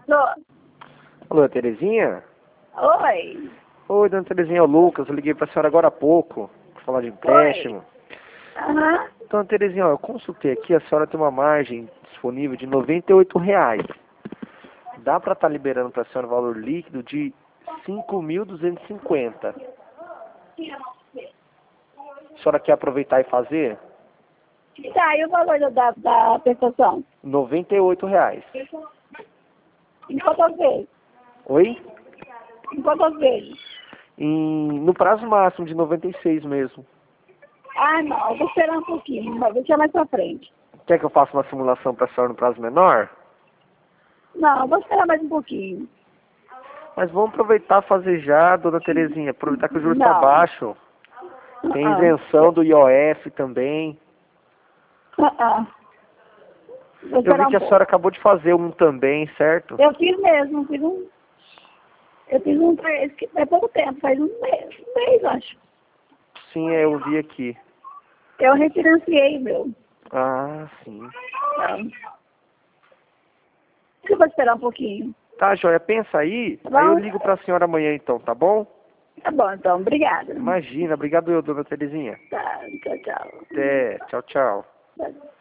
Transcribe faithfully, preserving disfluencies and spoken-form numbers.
Alô? Alô, Terezinha? Oi. Oi, dona Terezinha, é o Lucas. Eu liguei pra senhora agora há pouco pra falar de empréstimo. Aham. Dona Terezinha, ó, eu consultei aqui, a senhora tem uma margem disponível de noventa e oito reais. Dá pra estar liberando pra senhora o valor líquido de cinco mil duzentos e cinquenta. A senhora quer aproveitar e fazer? Tá, e o valor da, da prestação? noventa e oito reais. Em quantas vezes? Oi? Em quantas vezes? Em, no prazo máximo de noventa e seis mesmo. Ah, não, eu vou esperar um pouquinho, vou deixar mais pra frente. Quer que eu faça uma simulação pra senhora no prazo menor? Não, eu vou esperar mais um pouquinho. Mas vamos aproveitar e fazer já, dona Terezinha. Aproveitar que o juros está Não. baixo. Tem Ah, isenção do I O F também. ah, ah. Vou Eu esperar vi um que a pouco. senhora acabou de fazer um também, certo? Eu fiz mesmo, fiz um... Eu fiz um faz faz pouco tempo, faz um mês, um mês, acho. Sim, é, eu vi aqui. Eu refinanciei, meu. Ah, sim. Então, eu vou esperar um pouquinho. Tá, joia, pensa aí. Tá Aí eu bom? ligo pra senhora amanhã então, tá bom? Tá bom, então. Obrigada. Imagina, obrigado eu, dona Terezinha. Tá, tchau, tchau. Até, tchau, tchau. Tchau.